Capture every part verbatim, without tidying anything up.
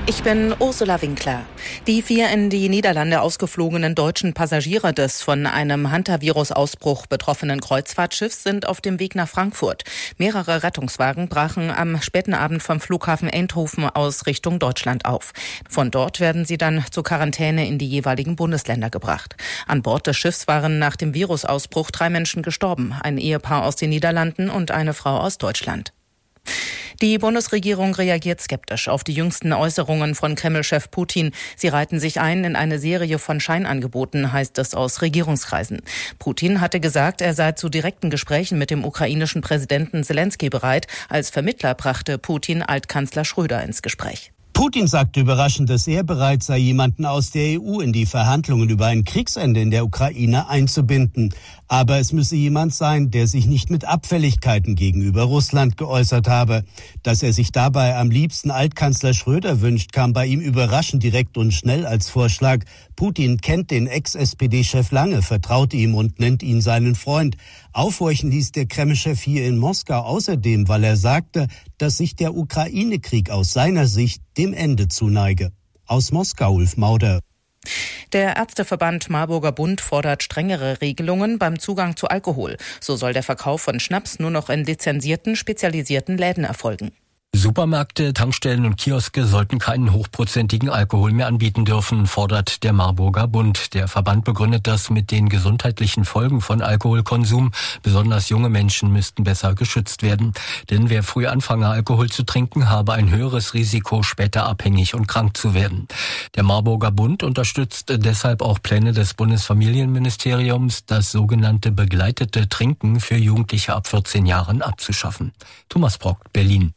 Ich bin Ursula Winkler. Die vier in die Niederlande ausgeflogenen deutschen Passagiere des von einem Hantavirus-Ausbruch betroffenen Kreuzfahrtschiffs sind auf dem Weg nach Frankfurt. Mehrere Rettungswagen brachen am späten Abend vom Flughafen Eindhoven aus Richtung Deutschland auf. Von dort werden sie dann zur Quarantäne in die jeweiligen Bundesländer gebracht. An Bord des Schiffs waren nach dem Virusausbruch drei Menschen gestorben, ein Ehepaar aus den Niederlanden und eine Frau aus Deutschland. Die Bundesregierung reagiert skeptisch auf die jüngsten Äußerungen von Kreml-Chef Putin. Sie reihten sich ein in eine Serie von Scheinangeboten, heißt es aus Regierungskreisen. Putin hatte gesagt, er sei zu direkten Gesprächen mit dem ukrainischen Präsidenten Selenskyj bereit. Als Vermittler brachte Putin Altkanzler Schröder ins Gespräch. Putin sagte überraschend, dass er bereit sei, jemanden aus der E U in die Verhandlungen über ein Kriegsende in der Ukraine einzubinden. Aber es müsse jemand sein, der sich nicht mit Abfälligkeiten gegenüber Russland geäußert habe. Dass er sich dabei am liebsten Altkanzler Schröder wünscht, kam bei ihm überraschend direkt und schnell als Vorschlag. Putin kennt den Ex-S P D-Chef lange, vertraut ihm und nennt ihn seinen Freund. Aufhorchen ließ der Kreml-Chef hier in Moskau außerdem, weil er sagte, dass sich der Ukraine-Krieg aus seiner Sicht dem Ende zuneige. Aus Moskau, Ulf Mauder. Der Ärzteverband Marburger Bund fordert strengere Regelungen beim Zugang zu Alkohol. So soll der Verkauf von Schnaps nur noch in lizenzierten, spezialisierten Läden erfolgen. Supermärkte, Tankstellen und Kioske sollten keinen hochprozentigen Alkohol mehr anbieten dürfen, fordert der Marburger Bund. Der Verband begründet das mit den gesundheitlichen Folgen von Alkoholkonsum. Besonders junge Menschen müssten besser geschützt werden. Denn wer früh anfange, Alkohol zu trinken, habe ein höheres Risiko, später abhängig und krank zu werden. Der Marburger Bund unterstützt deshalb auch Pläne des Bundesfamilienministeriums, das sogenannte begleitete Trinken für Jugendliche ab vierzehn Jahren abzuschaffen. Thomas Brock, Berlin.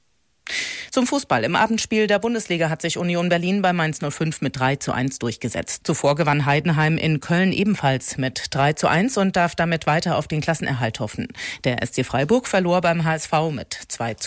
Zum Fußball. Im Abendspiel der Bundesliga hat sich Union Berlin bei Mainz null fünf mit drei zu eins durchgesetzt. Zuvor gewann Heidenheim in Köln ebenfalls mit drei zu eins und darf damit weiter auf den Klassenerhalt hoffen. Der S C Freiburg verlor beim H S V mit zwei zu eins.